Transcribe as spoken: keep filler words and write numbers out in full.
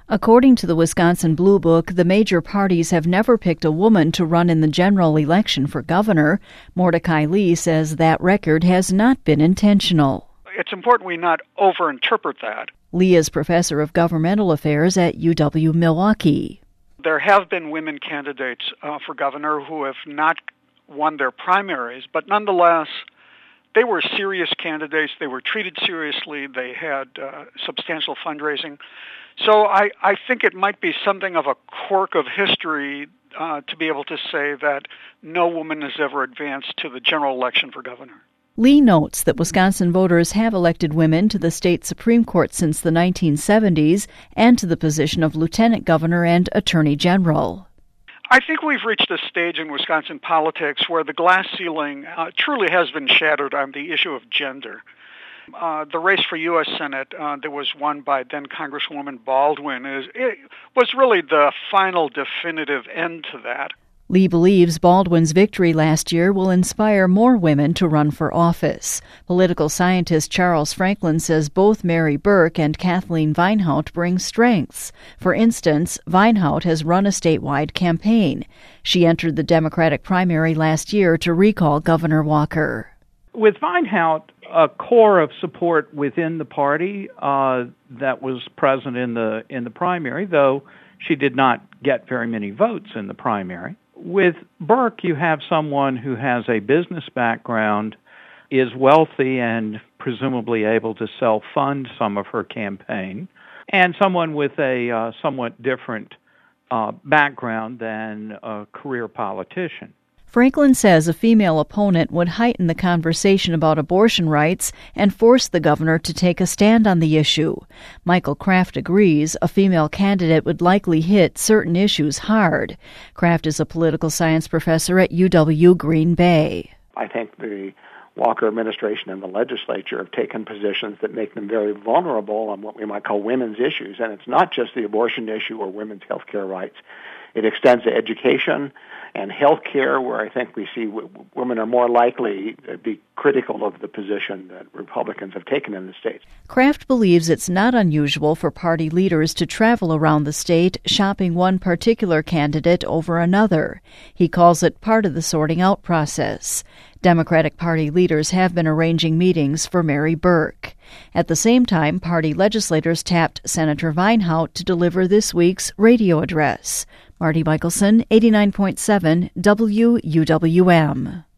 According to the Wisconsin Blue Book, the major parties have never picked a woman to run in the general election for governor. Mordecai Lee says that record has not been intentional. It's important we not overinterpret that. Lee is professor of governmental affairs at U W-Milwaukee. There have been women candidates uh, for governor who have not won their primaries, but nonetheless, they were serious candidates. They were treated seriously. They had uh, substantial fundraising. So I, I think it might be something of a quirk of history uh, to be able to say that no woman has ever advanced to the general election for governor. Lee notes that Wisconsin voters have elected women to the state Supreme Court since the nineteen seventies and to the position of lieutenant governor and attorney general. I think we've reached a stage in Wisconsin politics where the glass ceiling uh, truly has been shattered on the issue of gender. Uh, the race for U S Senate uh, that was won by then Congresswoman Baldwin is it was really the final definitive end to that. Lee believes Baldwin's victory last year will inspire more women to run for office. Political scientist Charles Franklin says both Mary Burke and Kathleen Vinehout bring strengths. For instance, Vinehout has run a statewide campaign. She entered the Democratic primary last year to recall Governor Walker. With Vinehout, a core of support within the party uh, that was present in the in the primary, though she did not get very many votes in the primary. With Burke, you have someone who has a business background, is wealthy and presumably able to self-fund some of her campaign, and someone with a uh, somewhat different uh, background than a career politician. Franklin says a female opponent would heighten the conversation about abortion rights and force the governor to take a stand on the issue. Michael Kraft agrees a female candidate would likely hit certain issues hard. Kraft is a political science professor at U W-Green Bay. I think the Walker administration and the legislature have taken positions that make them very vulnerable on what we might call women's issues. And it's not just the abortion issue or women's health care rights. It extends to education and health care, where I think we see w- women are more likely to be critical of the position that Republicans have taken in the state. Kraft believes it's not unusual for party leaders to travel around the state shopping one particular candidate over another. He calls it part of the sorting out process. Democratic Party leaders have been arranging meetings for Mary Burke. At the same time, party legislators tapped Senator Vinehout to deliver this week's radio address. Marty Michelson, eighty-nine point seven W U W M.